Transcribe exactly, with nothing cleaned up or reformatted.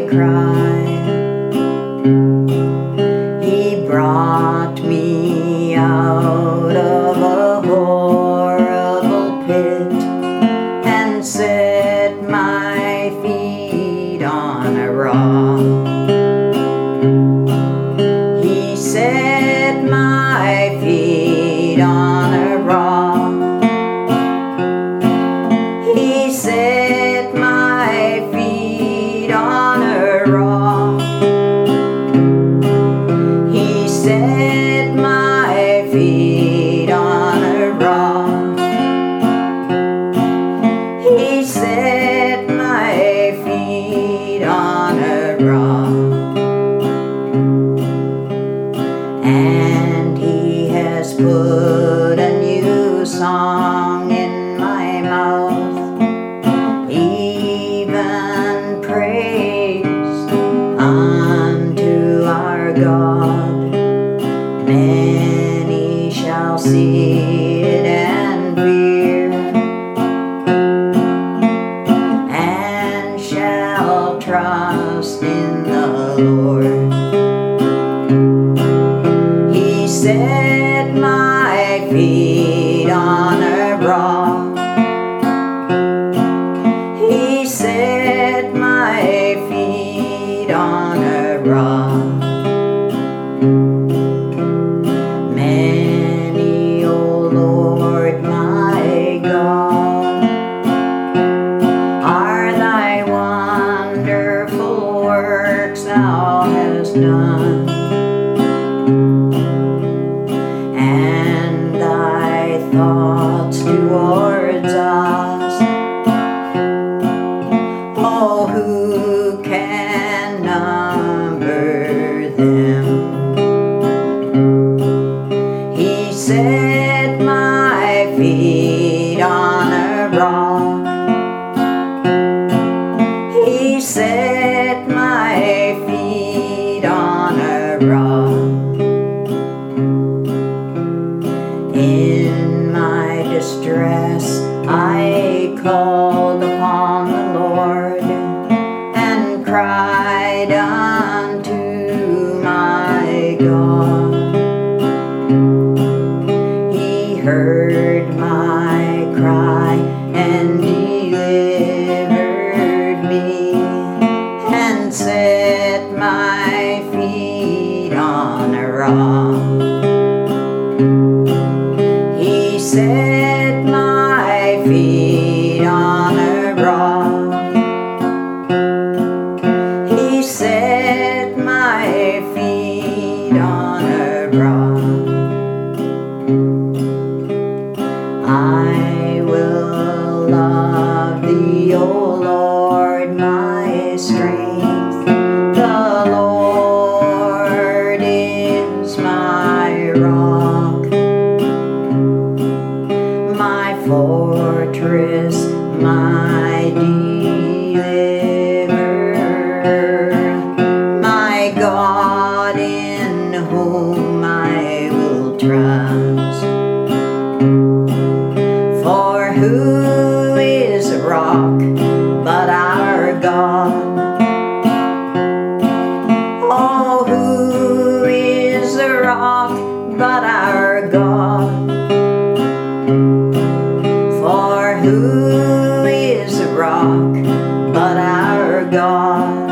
cry. He brought me out of a horrible pit and set my feet on a rock. He set my feet on a rock. He set my feet on a rock. He set my feet on a rock. He set my feet on a rock. And He has put a new song in my mouth, even praise unto our God. Many shall see it and fear, and shall trust in the Lord. He set my feet on a rock. He set my feet on a rock. Many, O Lord my God, are thy wonderful works thou hast done, and thy thoughts towards us, oh, who can number them? He set my feet on a rock. He set my feet on a rock. In my distress I called upon the Lord, and cried unto my God. He heard my cry and delivered me, and set my feet on a rock. He set my feet on a rock. He set my feet on a rock. I will love thee, O Lord, my strength. The Lord is my rock, my fortress, my deliverer, my God in whom I will trust. For who is a rock but our God? Oh, who is a rock but our God? For who is a rock but our God?